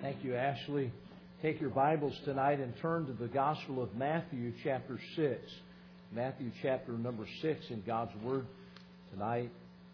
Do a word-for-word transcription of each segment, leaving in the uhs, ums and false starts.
Thank you, Ashley. Take your Bibles tonight and turn to the Gospel of Matthew, chapter six. Matthew, chapter number six in God's Word tonight.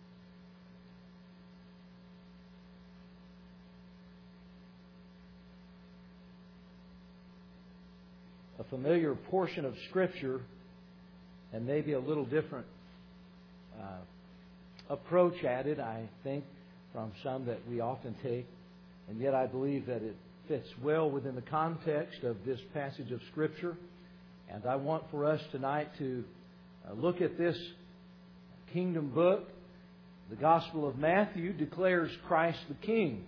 A familiar portion of Scripture, and maybe a little different uh, approach at it, I think, from some that we often take. And yet I believe that it fits well within the context of this passage of Scripture. And I want for us tonight to uh, look at this kingdom book. The Gospel of Matthew declares Christ the King.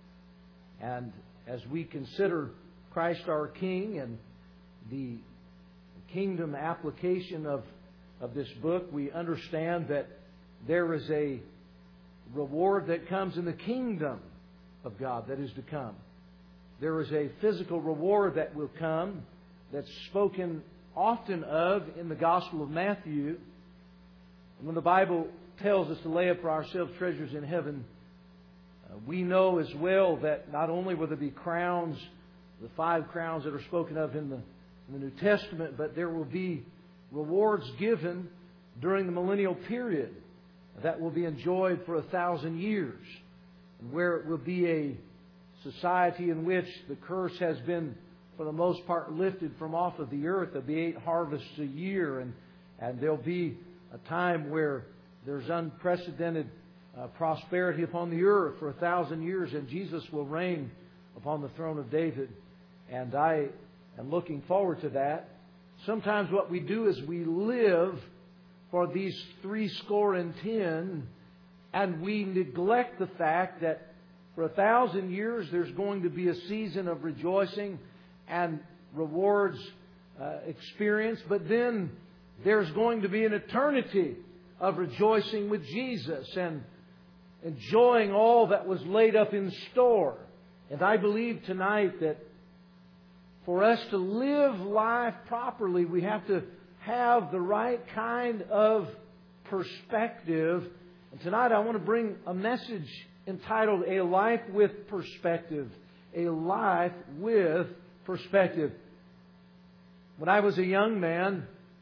And as we consider Christ our King and the kingdom application of, of this book, we understand that there is a reward that comes in the kingdom of God that is to come. There is a physical reward that will come that's spoken often of in the Gospel of Matthew. And when the Bible tells us to lay up for ourselves treasures in heaven, uh, we know as well that not only will there be crowns, the five crowns that are spoken of in the, in the New Testament, but there will be rewards given during the millennial period that will be enjoyed for a thousand years, and where it will be a society in which the curse has been, for the most part, lifted from off of the earth. There'll be eight harvests a year, and, and there'll be a time where there's unprecedented uh, prosperity upon the earth for a thousand years, and Jesus will reign upon the throne of David. And I am looking forward to that. Sometimes what we do is we live for these three score and ten, and we neglect the fact that for a thousand years there's going to be a season of rejoicing and rewards uh, experienced. But then there's going to be an eternity of rejoicing with Jesus and enjoying all that was laid up in store. And I believe tonight that for us to live life properly, we have to have the right kind of perspective. And tonight I want to bring a message entitled A Life with Perspective. A Life with Perspective. When I was a young man,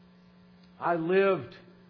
I lived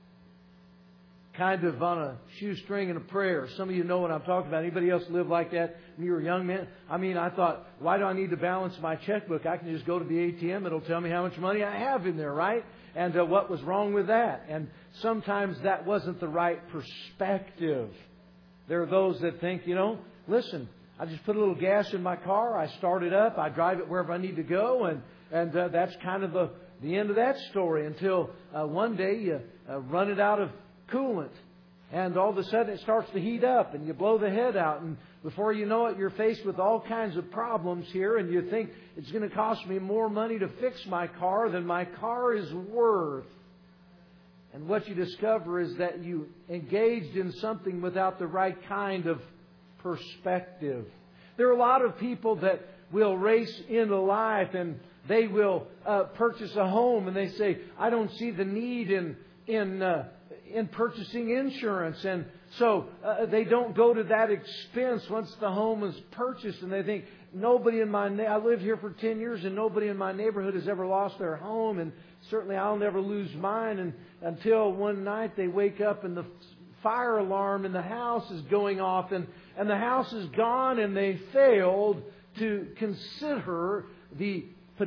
kind of on a shoestring and a prayer. Some of you know what I'm talking about. Anybody else live like that when you were a young man? I mean, I thought, why do I need to balance my checkbook? I can just go to the A T M. It'll tell me how much money I have in there, right? And uh, what was wrong with that? And sometimes that wasn't the right perspective. There are those that think, you know, listen, I just put a little gas in my car, I start it up, I drive it wherever I need to go, and, and uh, that's kind of the, the end of that story until uh, one day you uh, run it out of coolant. And all of a sudden it starts to heat up and you blow the head out. And before you know it, you're faced with all kinds of problems here. And you think it's going to cost me more money to fix my car than my car is worth. And what you discover is that you engaged in something without the right kind of perspective. There are a lot of people that will race into life and they will uh, purchase a home and they say, I don't see the need in in uh, in purchasing insurance, and so uh, they don't go to that expense once the home is purchased. And they think, nobody in my na- I lived here for ten years and nobody in my neighborhood has ever lost their home, and certainly I'll never lose mine. And until one night they wake up and the fire alarm in the house is going off, and, and the house is gone, and they failed to consider the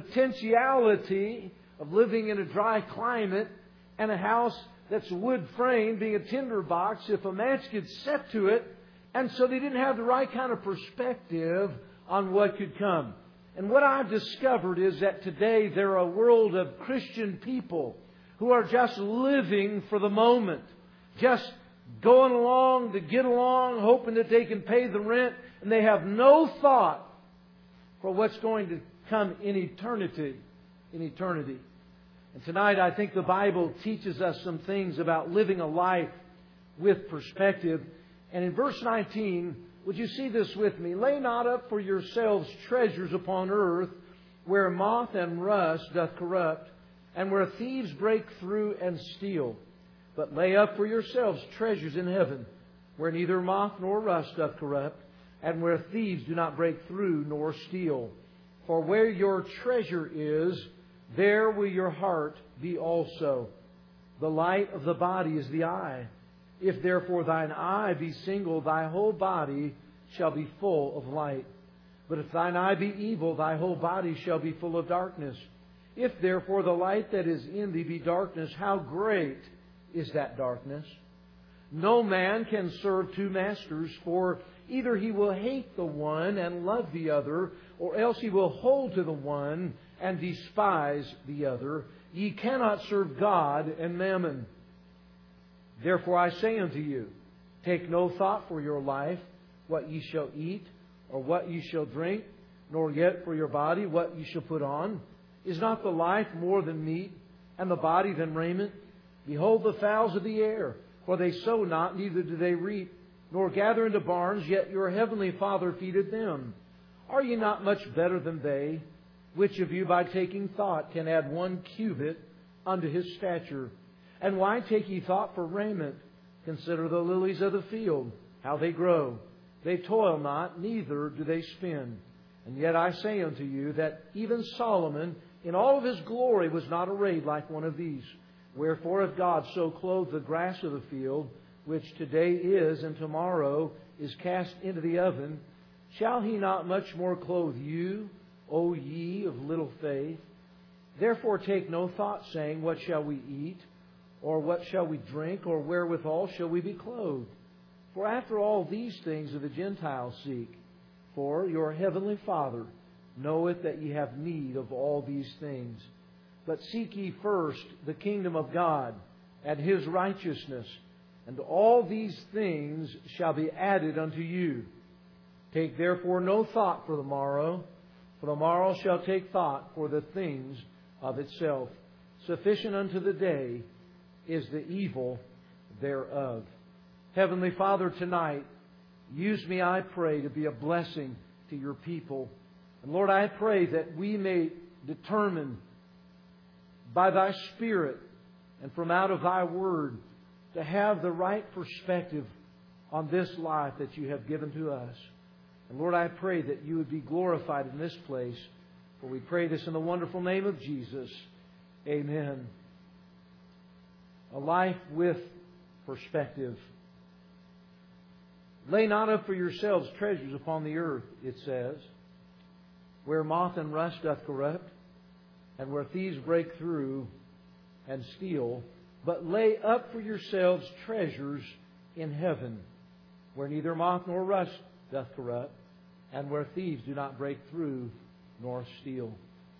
potentiality of living in a dry climate and a house that's wood frame being a tinder box if a match gets set to it. And so they didn't have the right kind of perspective on what could come. And what I've discovered is that today there are a world of Christian people who are just living for the moment, just going along to get along, hoping that they can pay the rent, and they have no thought for what's going to come in eternity. In eternity. And tonight I think the Bible teaches us some things about living a life with perspective. And in verse nineteen, would you see this with me? Lay not up for yourselves treasures upon earth, where moth and rust doth corrupt, and where thieves break through and steal. But lay up for yourselves treasures in heaven, where neither moth nor rust doth corrupt, and where thieves do not break through nor steal. For where your treasure is, there will your heart be also. The light of the body is the eye. If therefore thine eye be single, thy whole body shall be full of light. But if thine eye be evil, thy whole body shall be full of darkness. If therefore the light that is in thee be darkness, how great is that darkness? No man can serve two masters, for either he will hate the one and love the other, or else he will hold to the one and despise the other. Ye cannot serve God and mammon. Therefore I say unto you, take no thought for your life, what ye shall eat, or what ye shall drink, nor yet for your body, what ye shall put on. Is not the life more than meat, and the body than raiment? Behold the fowls of the air, for they sow not, neither do they reap, nor gather into barns, yet your heavenly Father feedeth them. Are ye not much better than they? Which of you by taking thought can add one cubit unto his stature? And why take ye thought for raiment? Consider the lilies of the field, how they grow. They toil not, neither do they spin. And yet I say unto you that even Solomon in all of his glory was not arrayed like one of these. Wherefore if God so clothe the grass of the field, which today is and tomorrow is cast into the oven, shall He not much more clothe you, O ye of little faith? Therefore take no thought, saying, what shall we eat? Or what shall we drink? Or wherewithal shall we be clothed? For after all these things do the Gentiles seek. For your heavenly Father knoweth that ye have need of all these things. But seek ye first the kingdom of God and His righteousness, and all these things shall be added unto you. Take therefore no thought for the morrow, for the morrow shall take thought for the things of itself. Sufficient unto the day is the evil thereof. Heavenly Father, tonight, use me, I pray, to be a blessing to your people. And Lord, I pray that we may determine by Thy Spirit and from out of Thy Word to have the right perspective on this life that you have given to us. And Lord, I pray that you would be glorified in this place. For we pray this in the wonderful name of Jesus. Amen. A life with perspective. Lay not up for yourselves treasures upon the earth, it says, where moth and rust doth corrupt, and where thieves break through and steal. But lay up for yourselves treasures in heaven, where neither moth nor rust doth corrupt, and where thieves do not break through nor steal.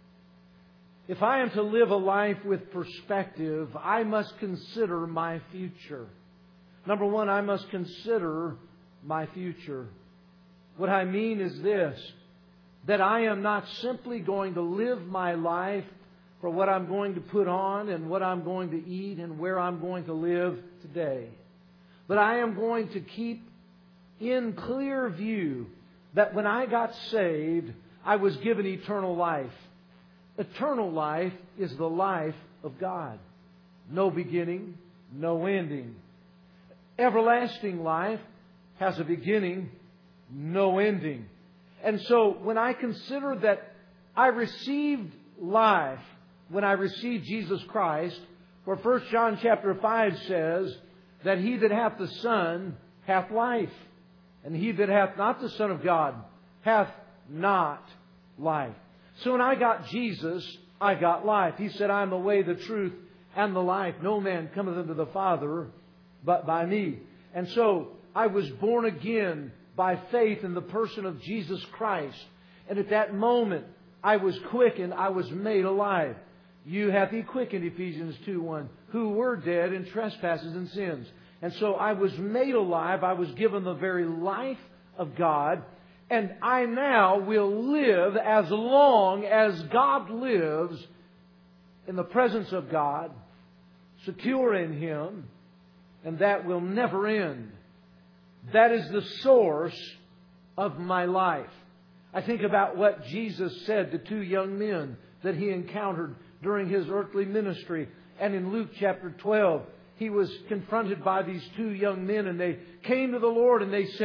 If I am to live a life with perspective, I must consider my future. Number one, I must consider my future. What I mean is this, that I am not simply going to live my life for what I'm going to put on and what I'm going to eat and where I'm going to live today. But I am going to keep in clear view that when I got saved, I was given eternal life. Eternal life is the life of God. No beginning, no ending. Everlasting life has a beginning, no ending. And so when I consider that I received life when I received Jesus Christ, where First John chapter five says that he that hath the Son hath life, and he that hath not the Son of God hath not life. So when I got Jesus, I got life. He said, I am the way, the truth, and the life. No man cometh unto the Father but by me. And so I was born again by faith in the person of Jesus Christ. And at that moment, I was quickened. I was made alive. You hath He quickened, Ephesians two one, who were dead in trespasses and sins. And so I was made alive. I was given the very life of God. And I now will live as long as God lives in the presence of God, secure in Him, and that will never end. That is the source of my life. I think about what Jesus said to two young men that He encountered during His earthly ministry. And in Luke chapter twelve, He was confronted by these two young men, and they came to the Lord and they said,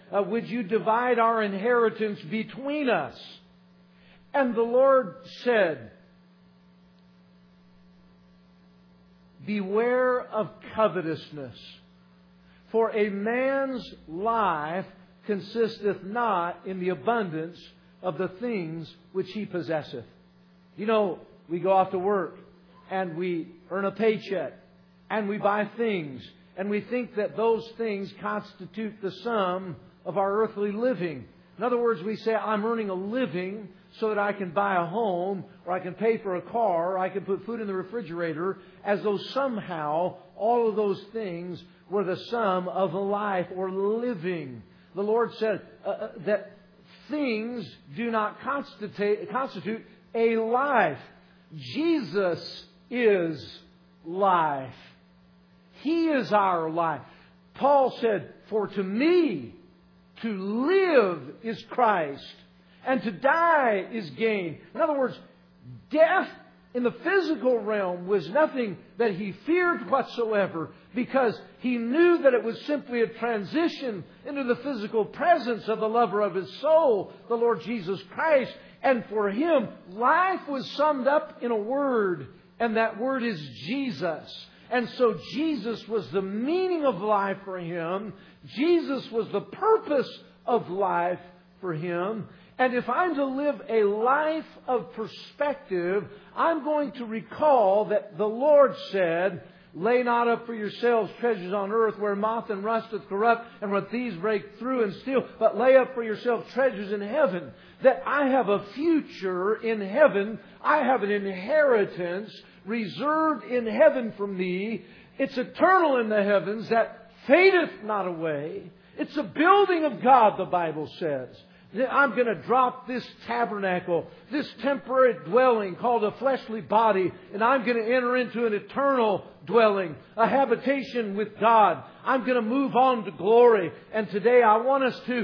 uh, would you divide our inheritance between us? And the Lord said, beware of covetousness, for a man's life consisteth not in the abundance of the things which he possesseth. You know, we go off to work and we earn a paycheck and we buy things and we think that those things constitute the sum of our earthly living. In other words, we say, I'm earning a living so that I can buy a home, or I can pay for a car, or I can put food in the refrigerator, as though somehow all of those things were the sum of life or living. The Lord said uh, that things do not constitute, constitute a life. Jesus is life. He is our life. Paul said, for to me, to live is Christ, and to die is gain. In other words, death in the physical realm was nothing that he feared whatsoever, because he knew that it was simply a transition into the physical presence of the lover of his soul, the Lord Jesus Christ. And for him, life was summed up in a word, and that word is Jesus. And so Jesus was the meaning of life for him. Jesus was the purpose of life for him. And if I'm to live a life of perspective, I'm going to recall that the Lord said, lay not up for yourselves treasures on earth where moth and rust doth corrupt and where thieves break through and steal, but lay up for yourselves treasures in heaven. That I have a future in heaven. I have an inheritance reserved in heaven for me. It's eternal in the heavens that fadeth not away. It's a building of God, the Bible says. I'm going to drop this tabernacle, this temporary dwelling called a fleshly body, and I'm going to enter into an eternal dwelling, a habitation with God. I'm going to move on to glory. And today I want us to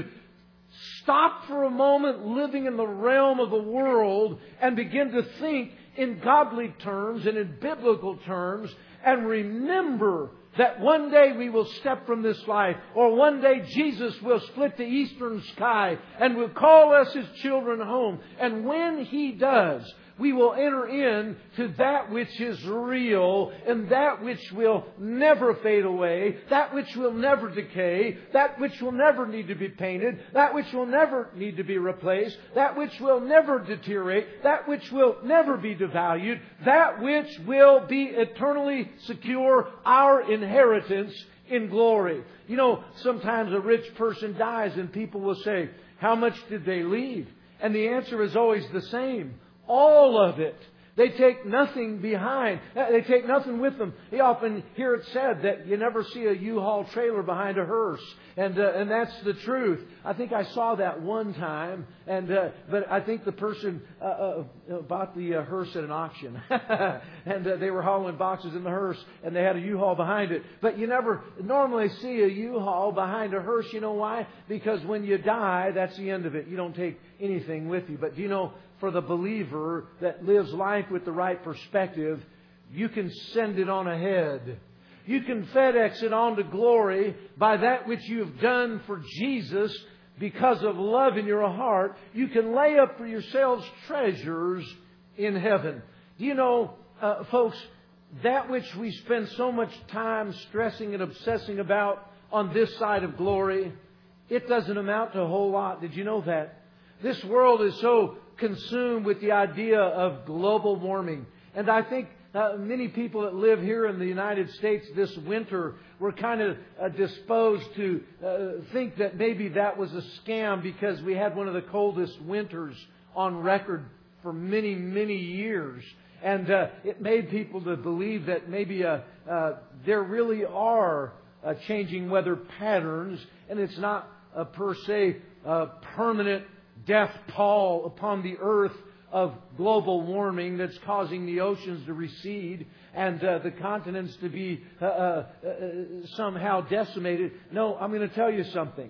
stop for a moment living in the realm of the world and begin to think in godly terms and in biblical terms, and remember that one day we will step from this life, or one day Jesus will split the eastern sky and will call us His children home. And when He does, we will enter in to that which is real and that which will never fade away, that which will never decay, that which will never need to be painted, that which will never need to be replaced, that which will never deteriorate, that which will never be devalued, that which will be eternally secure, our inheritance in glory. You know, sometimes a rich person dies and people will say, how much did they leave? And the answer is always the same. All of it. They take nothing behind. They take nothing with them. You often hear it said that you never see a U-Haul trailer behind a hearse. And uh, and that's the truth. I think I saw that one time. and uh, But I think the person uh, uh, bought the uh, hearse at an auction. and uh, they were hauling boxes in the hearse. And they had a U-Haul behind it. But you never normally see a U-Haul behind a hearse. You know why? Because when you die, that's the end of it. You don't take anything with you. But do you know, for the believer that lives life with the right perspective, you can send it on ahead. You can FedEx it on to glory by that which you have done for Jesus because of love in your heart. You can lay up for yourselves treasures in heaven. Do you know, uh, folks, that which we spend so much time stressing and obsessing about on this side of glory, it doesn't amount to a whole lot. Did you know that? This world is so consumed with the idea of global warming. And I think uh, many people that live here in the United States this winter were kind of uh, disposed to uh, think that maybe that was a scam, because we had one of the coldest winters on record for many, many years. And uh, it made people to believe that maybe uh, uh, there really are uh, changing weather patterns, and it's not uh, per se uh, permanent death pall upon the earth of global warming that's causing the oceans to recede and uh, the continents to be uh, uh, uh, somehow decimated. No, I'm going to tell you something.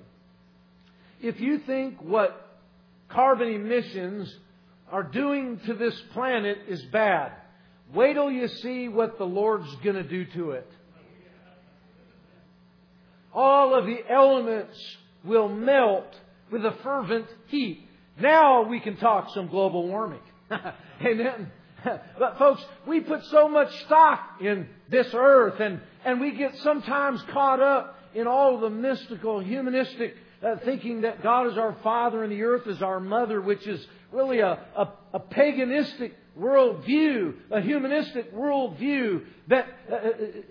If you think what carbon emissions are doing to this planet is bad, wait till you see what the Lord's going to do to it. All of the elements will melt with a fervent heat. Now we can talk some global warming. Amen. But folks, we put so much stock in this earth, and, and we get sometimes caught up in all the mystical, humanistic uh, thinking that God is our Father and the earth is our mother, which is really a, a, a paganistic worldview, a humanistic worldview that uh,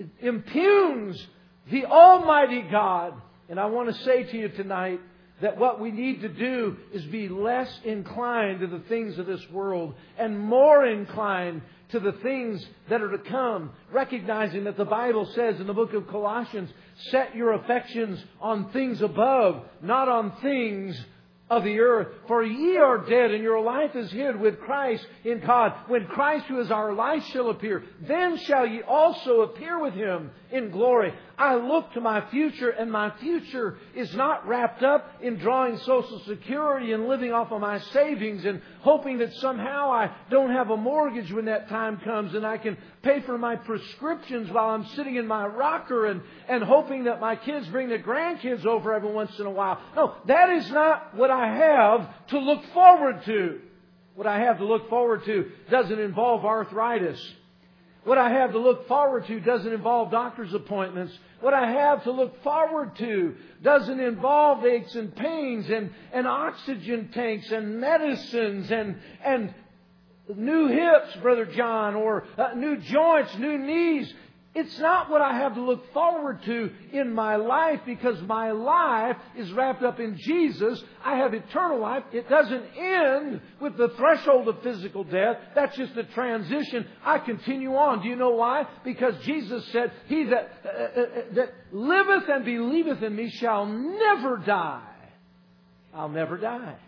impugns the Almighty God. And I want to say to you tonight that what we need to do is be less inclined to the things of this world and more inclined to the things that are to come, recognizing that the Bible says in the book of Colossians, set your affections on things above, not on things of the earth. For ye are dead, and your life is hid with Christ in God. When Christ, who is our life, shall appear, then shall ye also appear with Him in glory. I look to my future, and my future is not wrapped up in drawing Social Security and living off of my savings and hoping that somehow I don't have a mortgage when that time comes and I can pay for my prescriptions while I'm sitting in my rocker and, and hoping that my kids bring the grandkids over every once in a while. No, that is not what I have to look forward to. What I have to look forward to doesn't involve arthritis. What I have to look forward to doesn't involve doctor's appointments. What I have to look forward to doesn't involve aches and pains and, and oxygen tanks and medicines and, and new hips, Brother John, or uh, new joints, new knees. It's not what I have to look forward to in my life, because my life is wrapped up in Jesus. I have eternal life. It doesn't end with the threshold of physical death. That's just a transition. I continue on. Do you know why? Because Jesus said, He that, uh, uh, that liveth and believeth in me shall never die. I'll never die.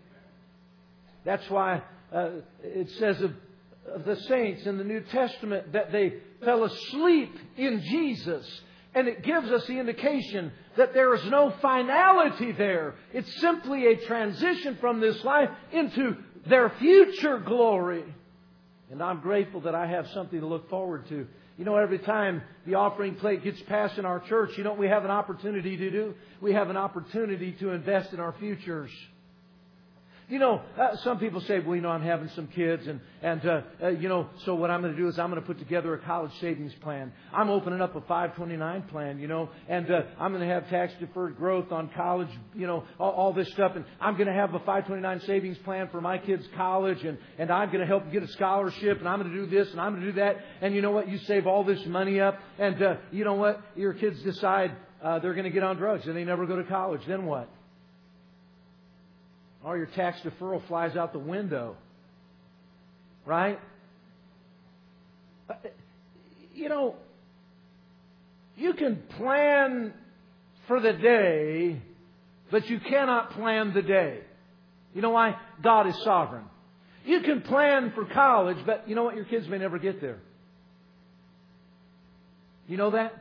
That's why uh, it says of, of the saints in the New Testament that they fell asleep in Jesus. And it gives us the indication that there is no finality there. It's simply a transition from this life into their future glory. And I'm grateful that I have something to look forward to. You know, every time the offering plate gets passed in our church, you know what we have an opportunity to do? We have an opportunity to invest in our futures. You know, uh, some people say, well, you know, I'm having some kids and, and uh, uh, you know, so what I'm going to do is I'm going to put together a college savings plan. I'm opening up a five twenty-nine plan, you know, and uh, I'm going to have tax-deferred growth on college, you know, all, all this stuff. And I'm going to have a five twenty-nine savings plan for my kids' college, and, and I'm going to help get a scholarship, and I'm going to do this, and I'm going to do that. And you know what? You save all this money up, and uh, you know what? Your kids decide uh, they're going to get on drugs, and they never go to college. Then what? All your tax deferral flies out the window. Right? You know, you can plan for the day, but you cannot plan the day. You know why? God is sovereign. You can plan for college, but you know what? Your kids may never get there. You know that?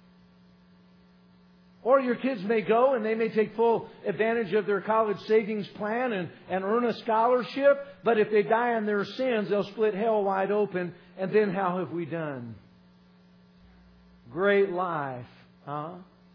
Or your kids may go and they may take full advantage of their college savings plan and, and earn a scholarship. But if they die in their sins, they'll split hell wide open. And then how have we done? Great life. Huh?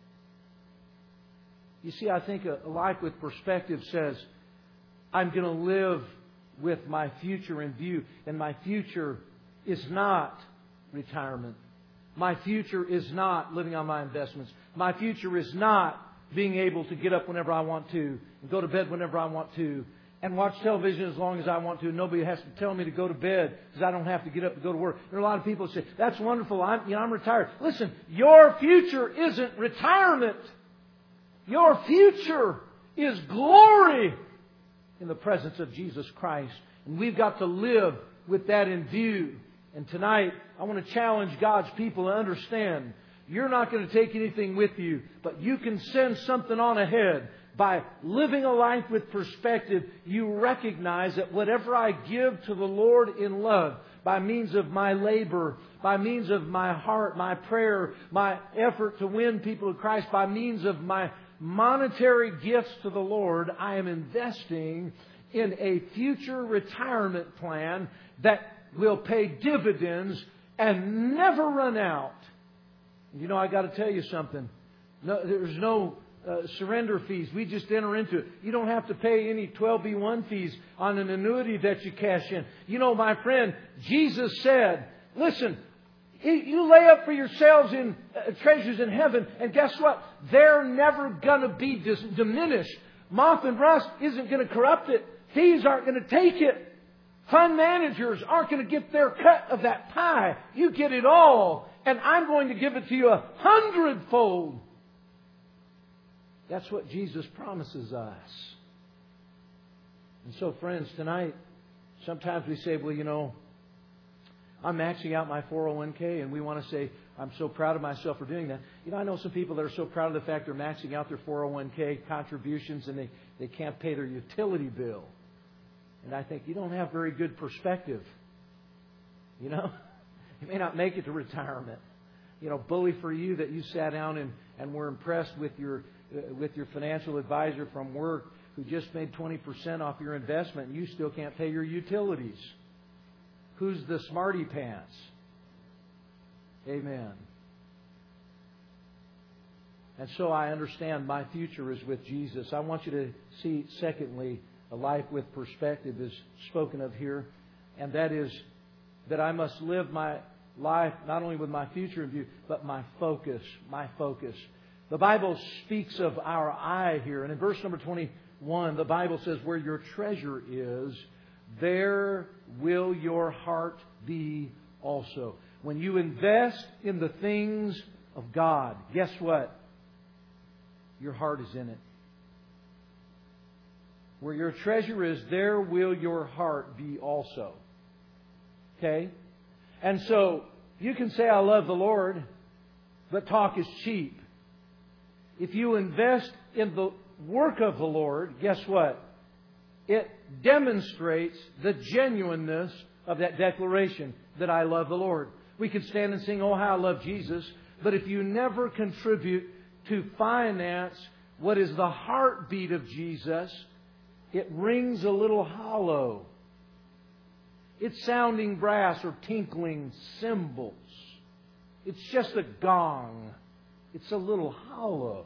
You see, I think a life with perspective says, I'm going to live with my future in view. And my future is not retirement. My future is not living on my investments. My future is not being able to get up whenever I want to and go to bed whenever I want to and watch television as long as I want to. Nobody has to tell me to go to bed because I don't have to get up and go to work. There are a lot of people who say, that's wonderful. I'm, you know, I'm retired. Listen, your future isn't retirement. Your future is glory in the presence of Jesus Christ. And we've got to live with that in view. And tonight, I want to challenge God's people to understand you're not going to take anything with you, but you can send something on ahead. By living a life with perspective, you recognize that whatever I give to the Lord in love, by means of my labor, by means of my heart, my prayer, my effort to win people to Christ, by means of my monetary gifts to the Lord, I am investing in a future retirement plan that will pay dividends and never run out. You know, I got to tell you something. No, there's no uh, surrender fees. We just enter into it. You don't have to pay any twelve B one fees on an annuity that you cash in. You know, my friend, Jesus said, listen, you lay up for yourselves in uh, treasures in heaven, and guess what? They're never going to be dis- diminished. Moth and rust isn't going to corrupt it. Thieves aren't going to take it. Fund managers aren't going to get their cut of that pie. You get it all, and I'm going to give it to you a hundredfold. That's what Jesus promises us. And so, friends, tonight, sometimes we say, well, you know, I'm maxing out my four oh one k, and we want to say, I'm so proud of myself for doing that. You know, I know some people that are so proud of the fact they're maxing out their four oh one k contributions and they, they can't pay their utility bill. And I think you don't have very good perspective. You know, you may not make it to retirement. You know, bully for you that you sat down and, and were impressed with your uh, with your financial advisor from work who just made twenty percent off your investment and you still can't pay your utilities. Who's the smarty pants? Amen. And so I understand my future is with Jesus. I want you to see, secondly, a life with perspective is spoken of here. And that is that I must live my life not only with my future in view, but my focus. My focus. The Bible speaks of our eye here. And in verse number twenty-one, the Bible says, where your treasure is, there will your heart be also. When you invest in the things of God, guess what? Your heart is in it. Where your treasure is, there will your heart be also. Okay? And so, you can say, I love the Lord, but talk is cheap. If you invest in the work of the Lord, guess what? It demonstrates the genuineness of that declaration that I love the Lord. We could stand and sing, oh, how I love Jesus. But if you never contribute to finance what is the heartbeat of Jesus, it rings a little hollow. It's sounding brass or tinkling cymbals. It's just a gong. It's a little hollow.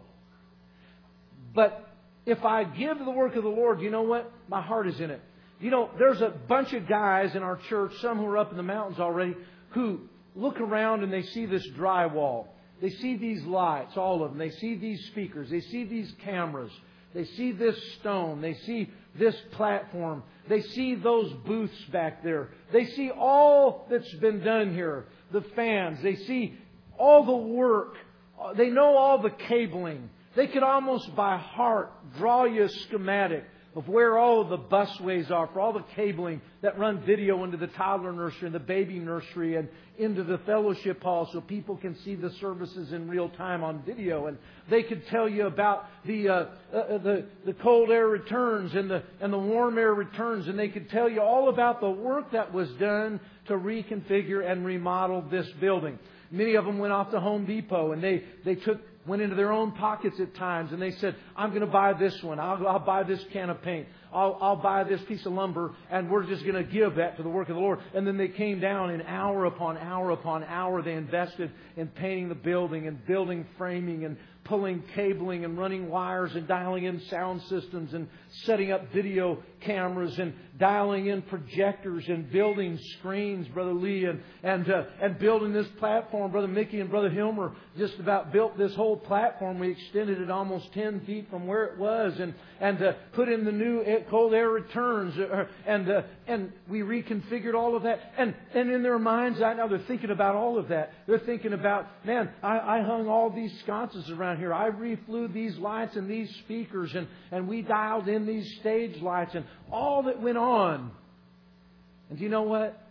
But if I give to the work of the Lord, you know what? My heart is in it. You know, there's a bunch of guys in our church, some who are up in the mountains already, who look around and they see this drywall. They see these lights, all of them. They see these speakers. They see these cameras. They see this stone. They see this platform. They see those booths back there. They see all that's been done here. The fans. They see all the work. They know all the cabling. They could almost by heart draw you a schematic of where all of the busways are for all the cabling that run video into the toddler nursery and the baby nursery and into the fellowship hall so people can see the services in real time on video. And they could tell you about the uh, uh, the the cold air returns and the and the warm air returns, and they could tell you all about the work that was done to reconfigure and remodel this building. Many of them went off to Home Depot and they they took. went into their own pockets at times and they said, I'm going to buy this one. I'll, I'll buy this can of paint. I'll, I'll buy this piece of lumber and we're just going to give that to the work of the Lord. And then they came down and hour upon hour upon hour they invested in painting the building and building framing and pulling cabling and running wires and dialing in sound systems and setting up video cameras and dialing in projectors and building screens, Brother Lee, and and uh, and building this platform. Brother Mickey and Brother Hilmer just about built this whole platform. We extended it almost ten feet from where it was and and uh, put in the new cold air returns uh, and uh, and we reconfigured all of that. And and in their minds right now they're thinking about all of that. They're thinking about, man, I, I hung all these sconces around here. I reflew these lights and these speakers and, and we dialed in these stage lights and all that went on. And do you know what?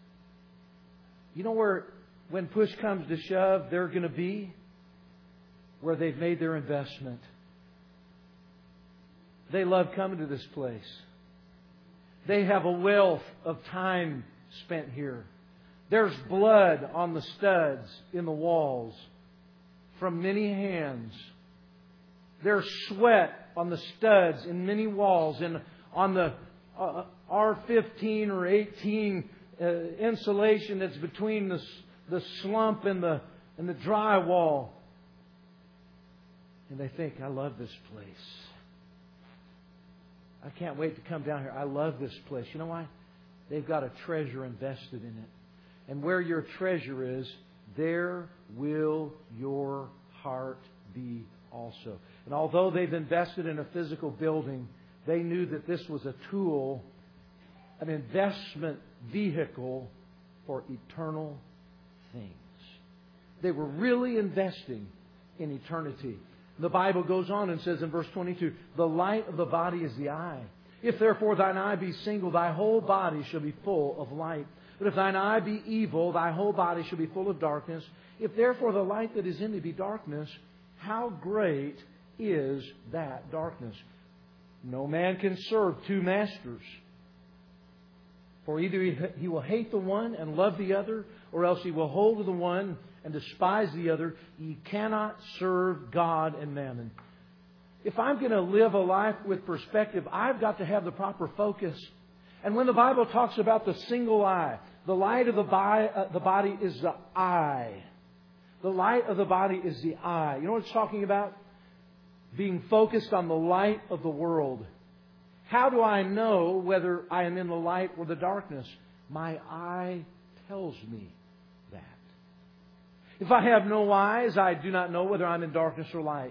You know where, when push comes to shove, they're going to be? Where they've made their investment. They love coming to this place. They have a wealth of time spent here. There's blood on the studs in the walls from many hands. There's sweat on the studs in many walls and on the uh, R fifteen or eighteen uh, insulation that's between the the slump and the and the drywall. And they think, I love this place. I can't wait to come down here. I love this place. You know why? They've got a treasure invested in it. And where your treasure is, there will your heart be also. And although they've invested in a physical building, they knew that this was a tool, an investment vehicle for eternal things. They were really investing in eternity. The Bible goes on and says in verse twenty-two, the light of the body is the eye. If therefore thine eye be single, thy whole body shall be full of light. But if thine eye be evil, thy whole body shall be full of darkness. If therefore the light that is in thee be darkness, how great is that darkness? No man can serve two masters. For either he will hate the one and love the other, or else he will hold to the one and despise the other. Ye cannot serve God and mammon. If I'm going to live a life with perspective, I've got to have the proper focus. And when the Bible talks about the single eye, the light of the body, uh, the body is the eye. The light of the body is the eye. You know what it's talking about? Being focused on the light of the world. How do I know whether I am in the light or the darkness? My eye tells me that. If I have no eyes, I do not know whether I'm in darkness or light.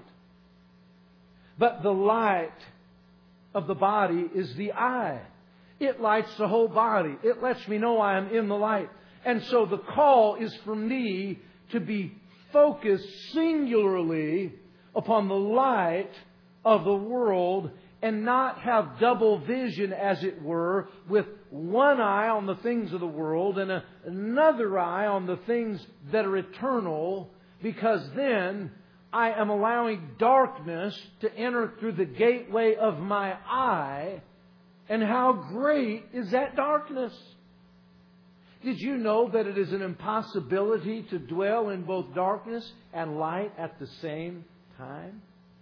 But the light of the body is the eye. It lights the whole body. It lets me know I am in the light. And so the call is for me to be focused singularly upon the light of the world and not have double vision, as it were, with one eye on the things of the world and a, another eye on the things that are eternal, because then I am allowing darkness to enter through the gateway of my eye. And how great is that darkness? Did you know that it is an impossibility to dwell in both darkness and light at the same time?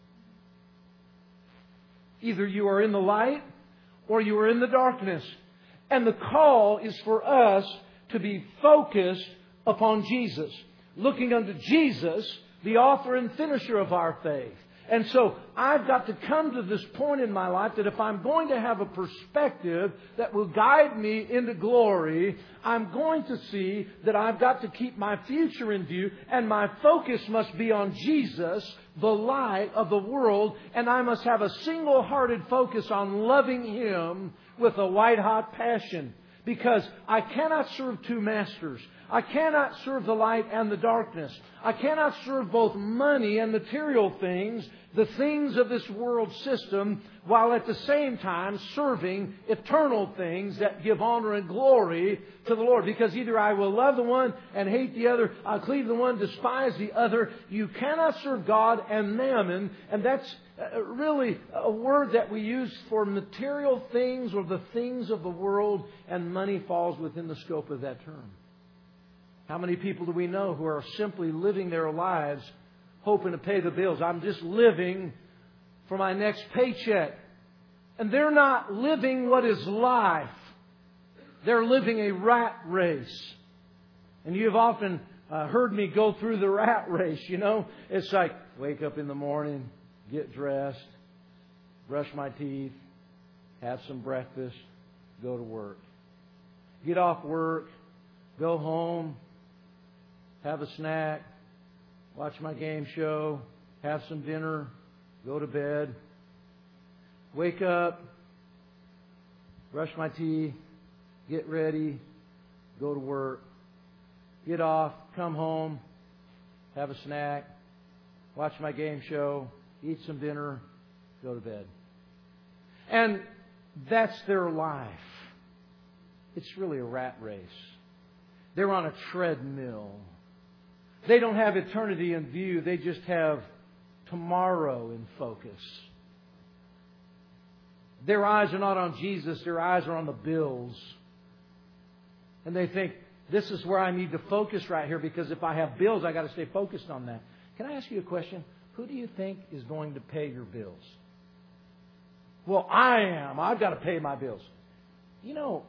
Either you are in the light or you are in the darkness. And the call is for us to be focused upon Jesus. Looking unto Jesus, the author and finisher of our faith. And so I've got to come to this point in my life that if I'm going to have a perspective that will guide me into glory, I'm going to see that I've got to keep my future in view, and my focus must be on Jesus, the light of the world, and I must have a single-hearted focus on loving Him with a white-hot passion. Because I cannot serve two masters. I cannot serve the light and the darkness. I cannot serve both money and material things, the things of this world system, while at the same time serving eternal things that give honor and glory to the Lord. Because either I will love the one and hate the other, I'll cleave the one, despise the other. You cannot serve God and mammon. And that's really a word that we use for material things or the things of the world, and money falls within the scope of that term. How many people do we know who are simply living their lives hoping to pay the bills? I'm just living for my next paycheck. And they're not living what is life. They're living a rat race. And you've often uh, heard me go through the rat race, you know. It's like, wake up in the morning, get dressed, brush my teeth, have some breakfast, go to work. Get off work, go home, have a snack, watch my game show, have some dinner, go to bed, wake up, brush my teeth, get ready, go to work, get off, come home, have a snack, watch my game show, eat some dinner, go to bed. And that's their life. It's really a rat race. They're on a treadmill. They don't have eternity in view. They just have tomorrow in focus. Their eyes are not on Jesus. Their eyes are on the bills. And they think, this is where I need to focus right here, because if I have bills, I got to stay focused on that. Can I ask you a question? Who do you think is going to pay your bills? Well, I am. I've got to pay my bills. You know,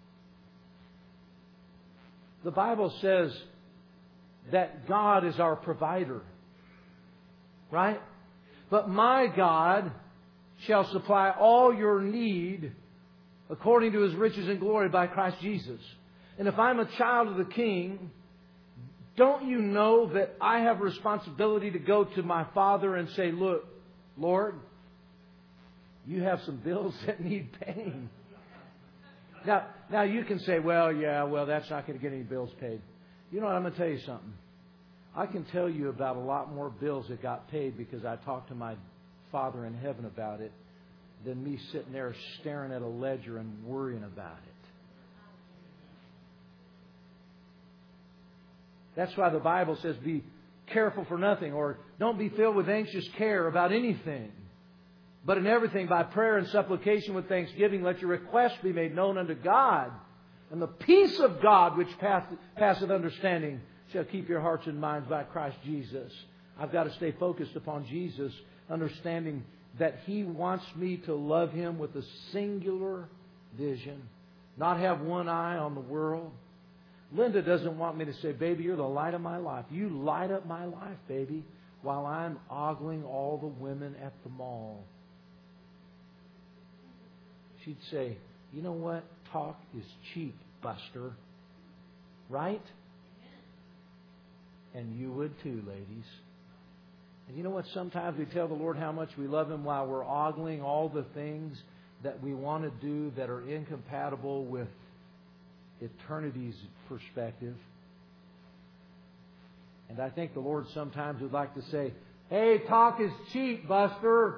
the Bible says that God is our provider. Right? But my God shall supply all your need according to His riches and glory by Christ Jesus. And if I'm a child of the King, don't you know that I have a responsibility to go to my Father and say, look, Lord, you have some bills that need paying. Now, now you can say, well, yeah, well, that's not going to get any bills paid. You know what? I'm going to tell you something. I can tell you about a lot more bills that got paid because I talked to my Father in heaven about it than me sitting there staring at a ledger and worrying about it. That's why the Bible says be careful for nothing, or don't be filled with anxious care about anything. But in everything, by prayer and supplication with thanksgiving, let your requests be made known unto God. And the peace of God, which passeth understanding, shall keep your hearts and minds by Christ Jesus. I've got to stay focused upon Jesus, understanding that He wants me to love Him with a singular vision, not have one eye on the world. Linda doesn't want me to say, baby, you're the light of my life. You light up my life, baby, while I'm ogling all the women at the mall. She'd say, you know what? Talk is cheap, Buster. Right? And you would too, ladies. And you know what? Sometimes we tell the Lord how much we love Him while we're ogling all the things that we want to do that are incompatible with eternity's perspective. And I think the Lord sometimes would like to say, hey, talk is cheap, Buster.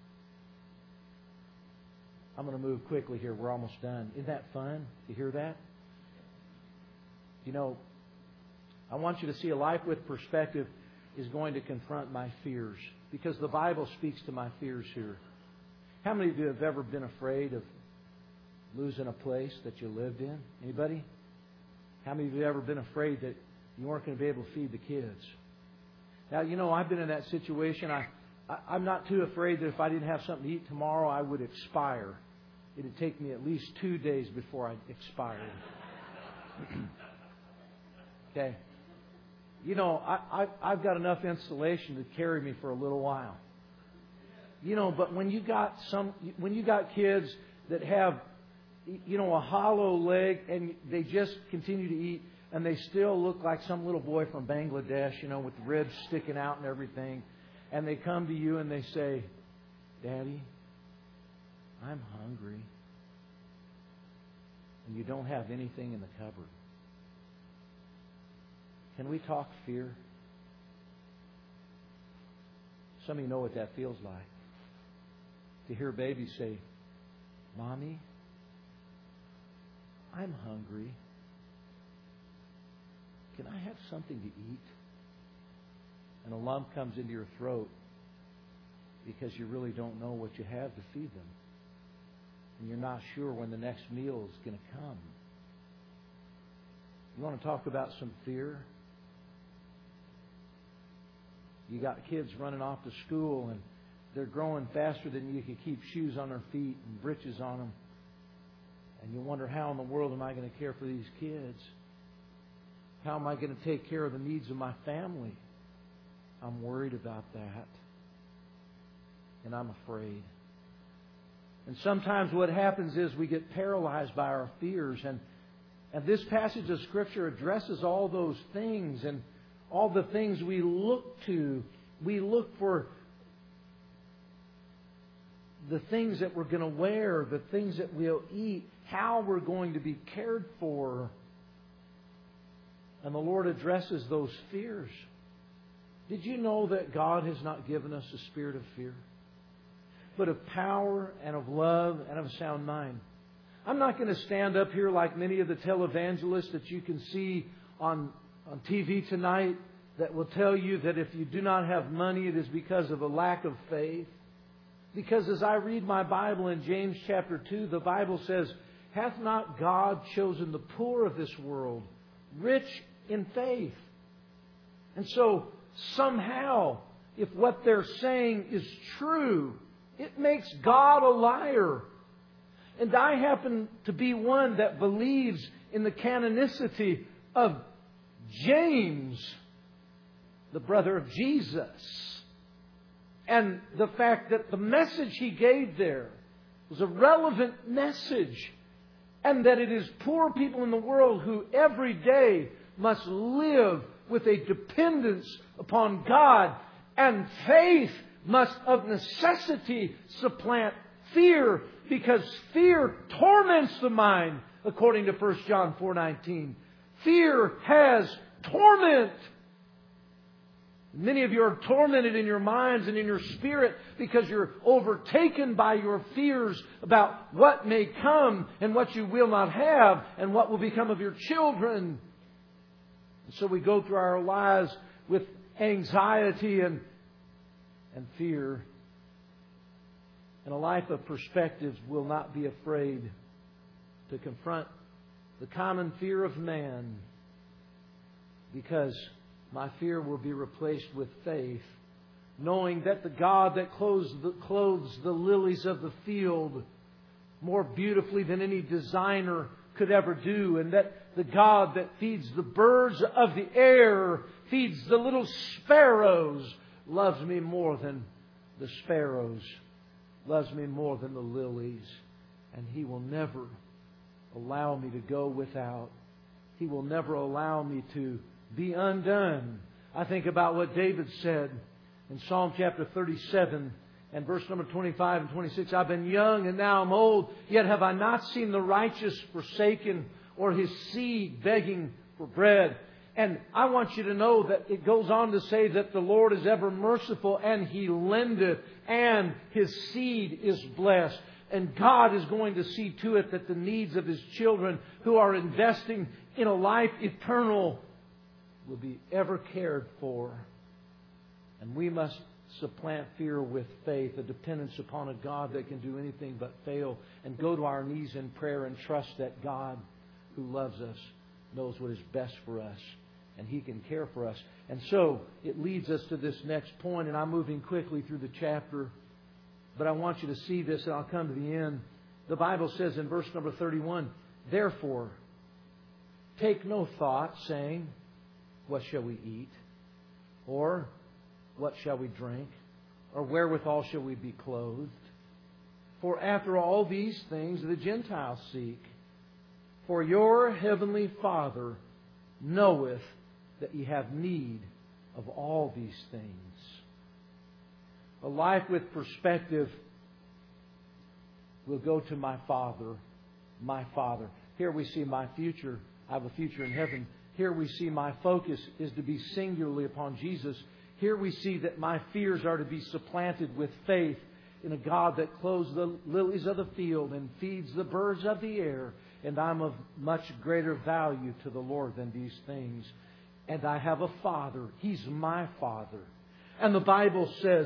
I'm going to move quickly here. We're almost done. Isn't that fun to hear that? You know, I want you to see a life with perspective is going to confront my fears, because the Bible speaks to my fears here. How many of you have ever been afraid of losing a place that you lived in? Anybody? How many of you have ever been afraid that you weren't going to be able to feed the kids? Now, you know, I've been in that situation. I, I, I'm not too afraid that if I didn't have something to eat tomorrow, I would expire. It would take me at least two days before I expired. Okay. You know, I, I, I've got enough insulation to carry me for a little while. You know, but when you got some, when you got kids that have, you know, a hollow leg and they just continue to eat and they still look like some little boy from Bangladesh, you know, with ribs sticking out and everything, and they come to you and they say, Daddy, I'm hungry. And you don't have anything in the cupboard. Can we talk fear? Some of you know what that feels like. To hear babies say, Mommy, I'm hungry. Can I have something to eat? And a lump comes into your throat because you really don't know what you have to feed them. And you're not sure when the next meal is going to come. You want to talk about some fear? You got kids running off to school and they're growing faster than you can keep shoes on their feet and breeches on them. And you wonder, how in the world am I going to care for these kids? How am I going to take care of the needs of my family? I'm worried about that. And I'm afraid. And sometimes what happens is we get paralyzed by our fears. And, and this passage of Scripture addresses all those things and all the things we look to. We look for the things that we're going to wear, the things that we'll eat, how we're going to be cared for. And the Lord addresses those fears. Did you know that God has not given us a spirit of fear, but of power and of love and of a sound mind? I'm not going to stand up here like many of the televangelists that you can see on, on T V tonight that will tell you that if you do not have money, it is because of a lack of faith. Because as I read my Bible in James chapter two, the Bible says, hath not God chosen the poor of this world, rich in faith? And so somehow, if what they're saying is true, it makes God a liar. And I happen to be one that believes in the canonicity of James, the brother of Jesus. And the fact that the message He gave there was a relevant message. And that it is poor people in the world who every day must live with a dependence upon God. And faith must of necessity supplant fear, because fear torments the mind, according to First John four nineteen. Fear has torment. Many of you are tormented in your minds and in your spirit because you're overtaken by your fears about what may come and what you will not have and what will become of your children. And so we go through our lives with anxiety and, and fear. And a life of perspectives will not be afraid to confront the common fear of man, because my fear will be replaced with faith, knowing that the God that clothes the, clothes the lilies of the field more beautifully than any designer could ever do, and that the God that feeds the birds of the air, feeds the little sparrows, loves me more than the sparrows, loves me more than the lilies. And He will never allow me to go without. He will never allow me to be undone. I think about what David said in Psalm chapter thirty-seven and verse number twenty-five and twenty-six. I've been young and now I'm old, yet have I not seen the righteous forsaken or his seed begging for bread. And I want you to know that it goes on to say that the Lord is ever merciful and He lendeth, and His seed is blessed. And God is going to see to it that the needs of His children who are investing in a life eternal will be ever cared for. And we must supplant fear with faith, a dependence upon a God that can do anything but fail, and go to our knees in prayer and trust that God who loves us knows what is best for us, and He can care for us. And so it leads us to this next point, and I'm moving quickly through the chapter, but I want you to see this, and I'll come to the end. The Bible says in verse number thirty-one, therefore, take no thought, saying, what shall we eat? Or what shall we drink? Or wherewithal shall we be clothed? For after all these things the Gentiles seek. For your heavenly Father knoweth that ye have need of all these things. A life with perspective will go to my Father, my Father. Here we see my future. I have a future in heaven. Here we see my focus is to be singularly upon Jesus. Here we see that my fears are to be supplanted with faith in a God that clothes the lilies of the field and feeds the birds of the air. And I'm of much greater value to the Lord than these things. And I have a Father. He's my Father. And the Bible says,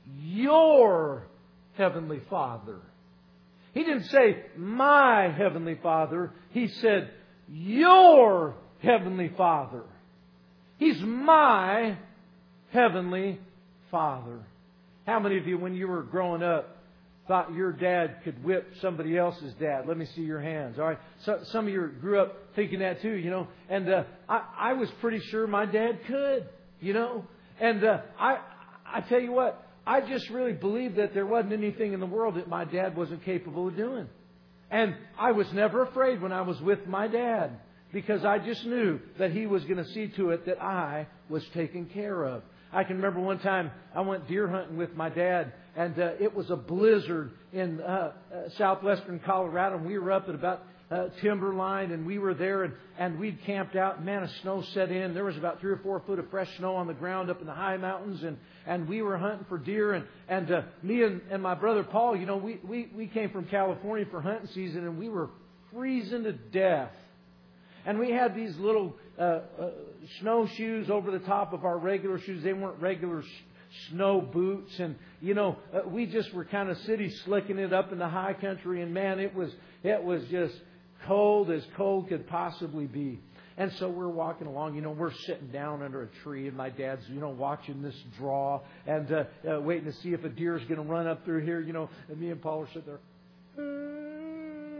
your Heavenly Father. He didn't say, my Heavenly Father. He said, your Heavenly Father. He's my Heavenly Father. How many of you, when you were growing up, thought your dad could whip somebody else's dad? Let me see your hands. All right. So, some of you grew up thinking that too, you know. And uh, I, I was pretty sure my dad could, you know. And uh, I, I tell you what, I just really believed that there wasn't anything in the world that my dad wasn't capable of doing. And I was never afraid when I was with my dad, because I just knew that He was going to see to it that I was taken care of. I can remember one time I went deer hunting with my dad, and uh, it was a blizzard in uh, uh, southwestern Colorado, and we were up at about uh, Timberline, and we were there, and, and we'd camped out. Man, a snow set in. There was about three or four foot of fresh snow on the ground up in the high mountains, and, and we were hunting for deer. And, and uh, me and, and my brother Paul, you know, we, we, we came from California for hunting season, and we were freezing to death. And we had these little uh, uh, snowshoes over the top of our regular shoes. They weren't regular sh- snow boots. And, you know, uh, we just were kind of city slicking it up in the high country. And, man, it was it was just cold as cold could possibly be. And so we're walking along. You know, we're sitting down under a tree. And my dad's, you know, watching this draw and uh, uh, waiting to see if a deer is going to run up through here. You know, and me and Paul are sitting there.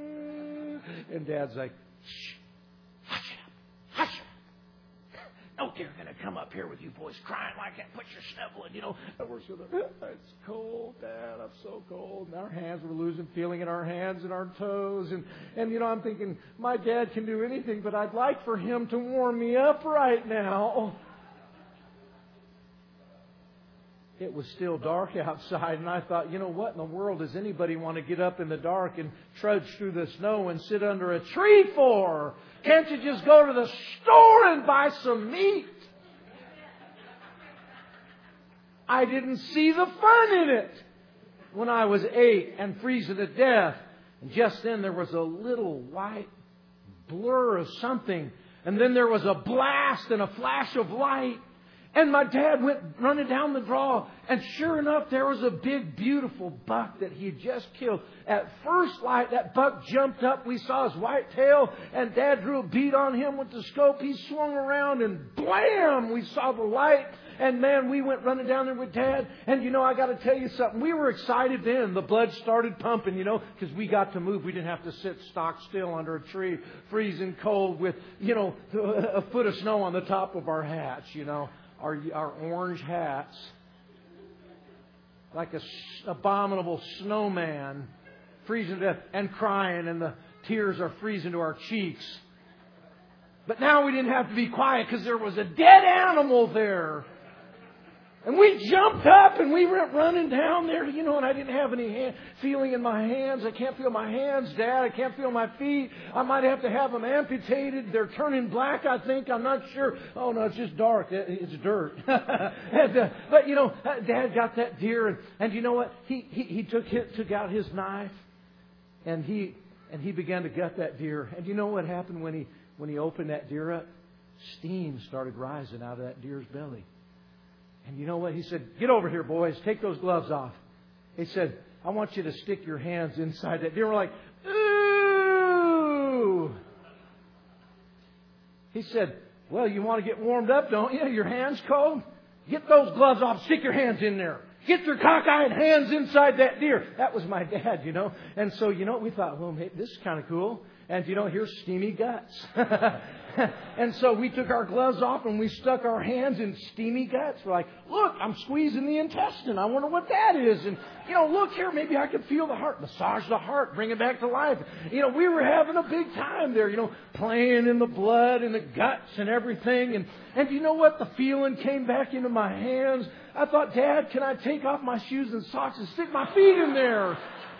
And Dad's like, shh. No here going to come up here with you boys crying like that. Put your shovel in, you know. And we're sort of, it's cold, Dad. I'm so cold. And our hands were losing feeling in our hands and our toes. And, and, you know, I'm thinking, my dad can do anything, but I'd like for him to warm me up right now. It was still dark outside, and I thought, you know, what in the world does anybody want to get up in the dark and trudge through the snow and sit under a tree for? Can't you just go to the store and buy some meat? I didn't see the fun in it when I was eight and freezing to death. And just then there was a little white blur of something, and then there was a blast and a flash of light. And my dad went running down the draw, and sure enough, there was a big, beautiful buck that he had just killed. At first light, that buck jumped up. We saw his white tail, and Dad drew a bead on him with the scope. He swung around, and blam! We saw the light. And man, we went running down there with Dad. And you know, I got to tell you something. We were excited then. The blood started pumping, you know, because we got to move. We didn't have to sit stock still under a tree, freezing cold with, you know, a foot of snow on the top of our hats, you know. Our, our orange hats, like a abominable snowman, freezing to death and crying, and the tears are freezing to our cheeks. But now we didn't have to be quiet because there was a dead animal there. And we jumped up and we went running down there, you know, and I didn't have any hand, feeling in my hands. I can't feel my hands, Dad. I can't feel my feet. I might have to have them amputated. They're turning black, I think. I'm not sure. Oh, no, it's just dark. It's dirt. and, uh, but, you know, Dad got that deer. And, and you know what? He, he, he took, his, took out his knife and he, and he began to gut that deer. And you know what happened when he, when he opened that deer up? Steam started rising out of that deer's belly. And you know what? He said, get over here, boys. Take those gloves off. He said, I want you to stick your hands inside that deer. We're like, ooh. He said, well, you want to get warmed up, don't you? Your hands cold? Get those gloves off. Stick your hands in there. Get your cockeyed hands inside that deer. That was my dad, you know. And so, you know, we thought, well, hey, this is kind of cool. And, you know, here's steamy guts. And so we took our gloves off and we stuck our hands in steamy guts. We're like, look, I'm squeezing the intestine. I wonder what that is. And, you know, look here, maybe I could feel the heart. Massage the heart, bring it back to life. You know, we were having a big time there, you know, playing in the blood and the guts and everything. And, and you know what? The feeling came back into my hands. I thought, Dad, can I take off my shoes and socks and stick my feet in there?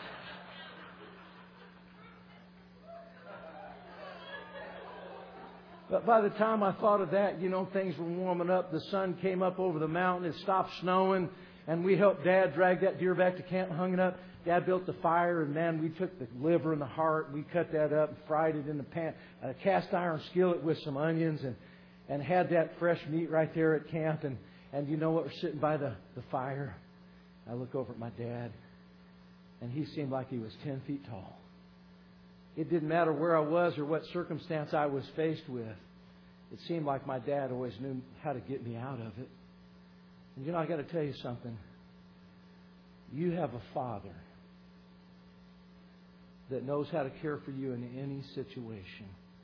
But by the time I thought of that, you know, things were warming up. The sun came up over the mountain. It stopped snowing. And we helped Dad drag that deer back to camp and hung it up. Dad built the fire. And, man, we took the liver and the heart. And we cut that up and fried it in the pan, a cast iron skillet with some onions. And, and had that fresh meat right there at camp. And, and you know what? We're sitting by the, the fire. I look over at my dad. And he seemed like he was ten feet tall. It didn't matter where I was or what circumstance I was faced with. It seemed like my dad always knew how to get me out of it. And you know, I got to tell you something. You have a Father that knows how to care for you in any situation.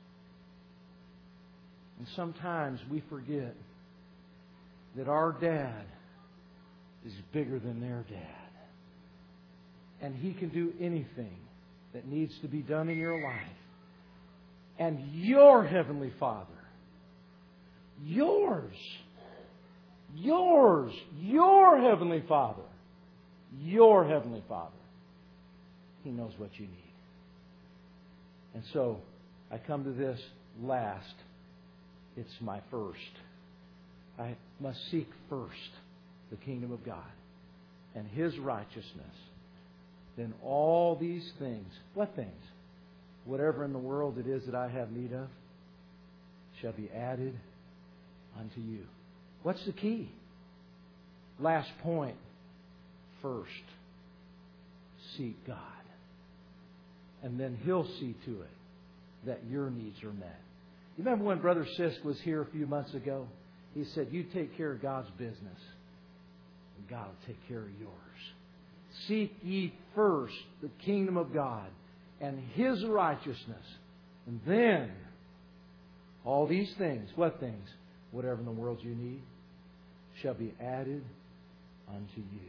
And sometimes we forget that our dad is bigger than their dad. And He can do anything that needs to be done in your life. And your Heavenly Father, yours, yours, your Heavenly Father, your Heavenly Father, He knows what you need. And so, I come to this last. It's my first. I must seek first the kingdom of God and His righteousness. Then all these things, what things? Whatever in the world it is that I have need of, shall be added unto you. What's the key? Last point. First, seek God. And then He'll see to it that your needs are met. You remember when Brother Sisk was here a few months ago? He said, you take care of God's business, and God will take care of yours. Seek ye first the kingdom of God and His righteousness. And then all these things, what things? whatever in the world you need shall be added unto you.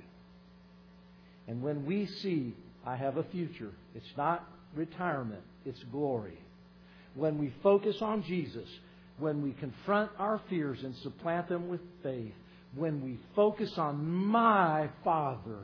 And when we see, I have a future, it's not retirement, it's glory. When we focus on Jesus, when we confront our fears and supplant them with faith, when we focus on my Father,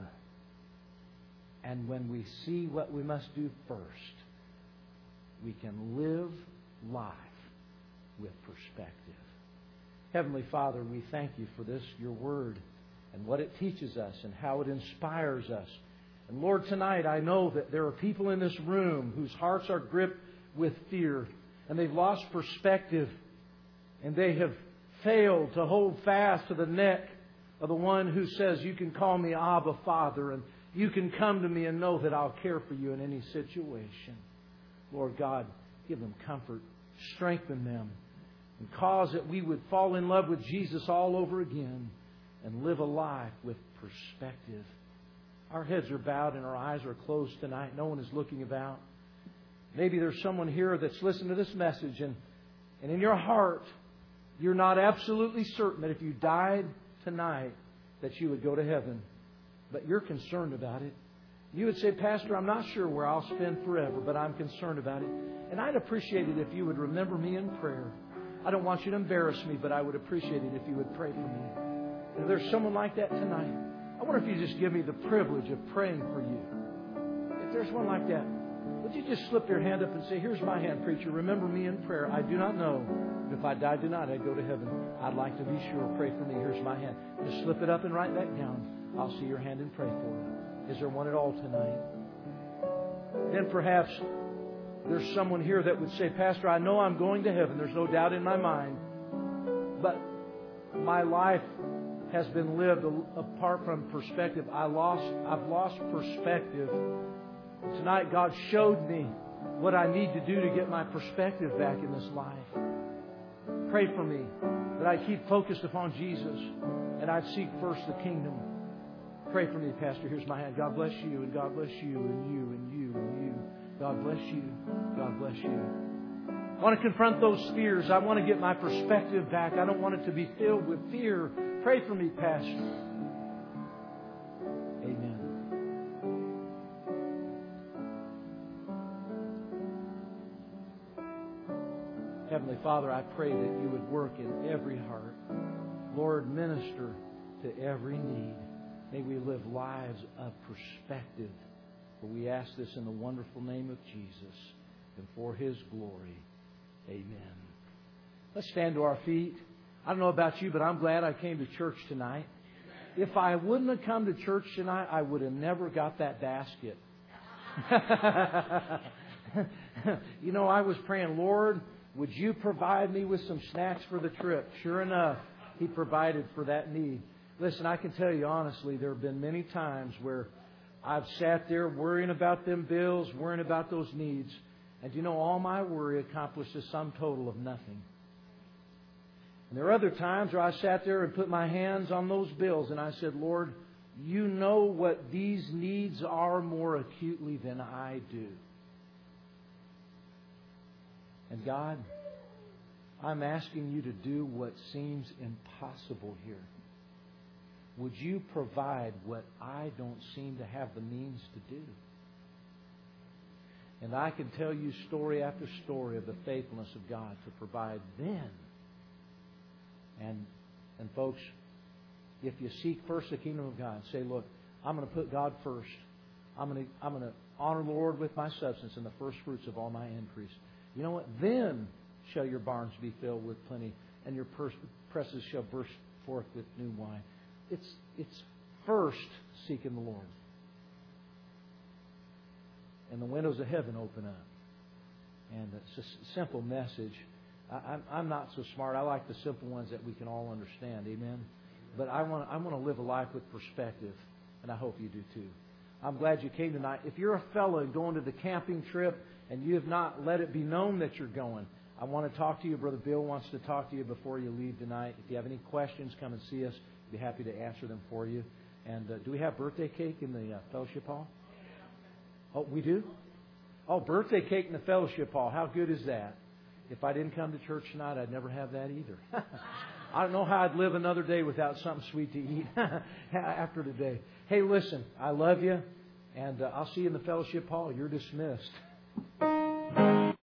and when we see what we must do first, we can live life with perspective. Heavenly Father, we thank you for this, your Word, and what it teaches us and how it inspires us. And Lord, tonight I know that there are people in this room whose hearts are gripped with fear, and they've lost perspective, and they have failed to hold fast to the neck of the one who says, you can call me Abba, Father, and you can come to me and know that I'll care for you in any situation. Lord God, give them comfort, strengthen them, and cause that we would fall in love with Jesus all over again and live a life with perspective. Our heads are bowed and our eyes are closed tonight. No one is looking about. Maybe there's someone here that's listened to this message, and, and in your heart, you're not absolutely certain that if you died tonight, that you would go to heaven. But you're concerned about it. You would say, Pastor, I'm not sure where I'll spend forever, but I'm concerned about it. And I'd appreciate it if you would remember me in prayer. I don't want you to embarrass me, but I would appreciate it if you would pray for me. And if there's someone like that tonight, I wonder if you just give me the privilege of praying for you. If there's one like that, would you just slip your hand up and say, here's my hand, preacher. Remember me in prayer. I do not know. But if I died tonight, I'd go to heaven. I'd like to be sure. Pray for me. Here's my hand. Just slip it up and write that down. I'll see your hand and pray for it. Is there one at all tonight? Then perhaps there's someone here that would say, Pastor, I know I'm going to heaven. There's no doubt in my mind. But my life has been lived apart from perspective. I lost, I've lost perspective. Tonight, God showed me what I need to do to get my perspective back in this life. Pray for me that I keep focused upon Jesus and I'd seek first the kingdom. Pray for me, Pastor. Here's my hand. God bless you, and God bless you, and you, and you, and you. God bless you. God bless you. I want to confront those fears. I want to get my perspective back. I don't want it to be filled with fear. Pray for me, Pastor. Amen. Heavenly Father, I pray that you would work in every heart. Lord, minister to every need. May we live lives of perspective. For we ask this in the wonderful name of Jesus and for His glory. Amen. Let's stand to our feet. I don't know about you, but I'm glad I came to church tonight. If I wouldn't have come to church tonight, I would have never got that basket. You know, I was praying, Lord, would you provide me with some snacks for the trip? Sure enough, He provided for that need. Listen, I can tell you honestly, there have been many times where I've sat there worrying about them bills, worrying about those needs. And you know, all my worry accomplished a sum total of nothing. And there are other times where I sat there and put my hands on those bills and I said, Lord, you know what these needs are more acutely than I do. And God, I'm asking you to do what seems impossible here. Would you provide what I don't seem to have the means to do? And I can tell you story after story of the faithfulness of God to provide then. And, and folks, if you seek first the kingdom of God, say, look, I'm going to put God first. I'm going to, I'm going to honor the Lord with my substance and the first fruits of all my increase. You know what? Then shall your barns be filled with plenty, and your purse, presses shall burst forth with new wine. It's, it's first seeking the Lord. And the windows of heaven open up. And it's a simple message. I, I'm, I'm not so smart. I like the simple ones that we can all understand. Amen? But I want, I want to live a life with perspective. And I hope you do too. I'm glad you came tonight. If you're a fellow going to the camping trip and you have not let it be known that you're going, I want to talk to you. Brother Bill wants to talk to you before you leave tonight. If you have any questions, come and see us. Be happy to answer them for you. And uh, do we have birthday cake in the uh, fellowship hall? Oh, we do? Oh, birthday cake in the fellowship hall. How good is that? If I didn't come to church tonight, I'd never have that either. I don't know how I'd live another day without something sweet to eat after today. Hey, listen, I love you, and uh, I'll see you in the fellowship hall. You're dismissed.